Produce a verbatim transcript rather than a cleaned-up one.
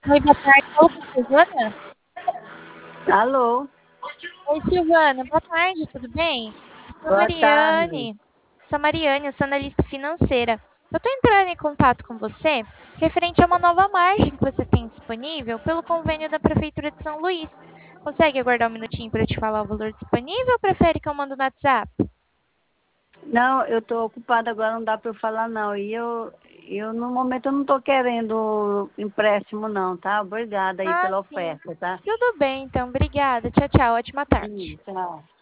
Oi, boa tarde. Falo com a Silvana? Alô, Oi, Silvana. Boa tarde, tudo bem? Eu sou a boa tarde. Mariane. Sou a Mariane, eu sou analista financeira. Eu estou entrando em contato com você referente a uma nova margem que você tem disponível pelo convênio da Prefeitura de São Luís. Consegue aguardar um minutinho para eu te falar o valor disponível ou prefere que eu mando no WhatsApp? Não, eu estou ocupada agora, não dá para eu falar não. E eu, eu no momento eu não estou querendo empréstimo não, tá? Obrigada aí Ah, pela sim. oferta, tá? Tudo bem, então. Obrigada. Tchau, tchau. Ótima Hum, tarde. tchau.